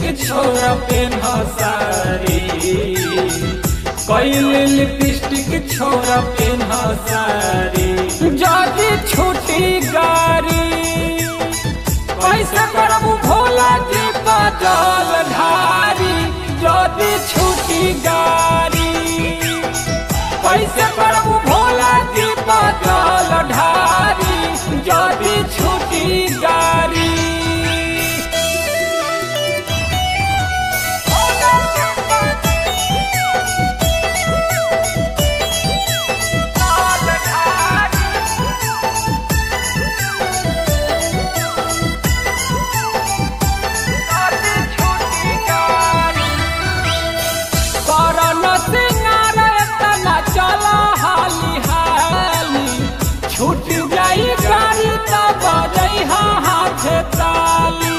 छोरा पेन सारी कैले लिपस्टिक छोरा पेन सारी जदी छूटी गारी कैसे करबू भोला जी बदल धारी जदी छूटी गारी कैसे करबू भोला जी बदल धारी जदी छूटी गारी छूट जाई गाड़ी तब बजई हाथ ताली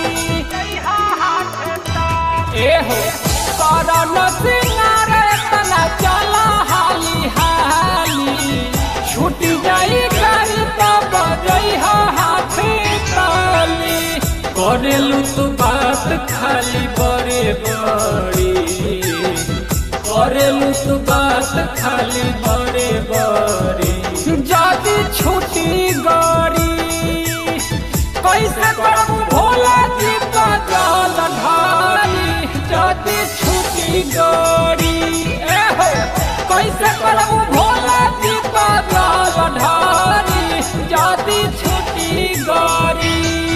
एहो करन सिंगार तना चला हाली हाली छूट जाई गाड़ी तब बजई हाथ ताली करेलू तू बात खाली बड़े बड़ी करेलू तू बात खाली बड़े बड़ी जदी छूटी गाड़ी कैसे करबू भोला जी बदल धारी जदी छूटी गाड़ी एहो कैसे करबू भोला जी बदल धारी जदी छूटी गाड़ी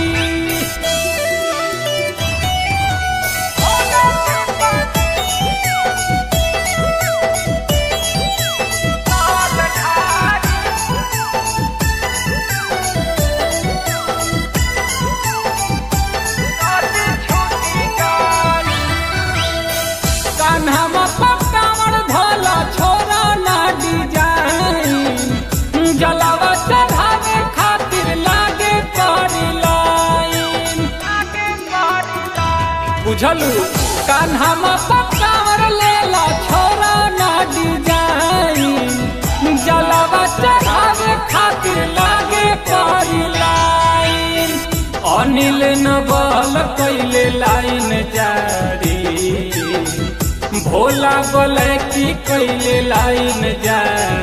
जलावा चढ़ावे खातिर लागे पड़ी लाइन बुझलू कान्हा पकावर लेला छोरा ना डिजाइन जलावा चढ़ावे खातिर लागे पड़ी लाइन अनिल नवल कैले लाइन जारी भोला बोले की कैले लाइन जारी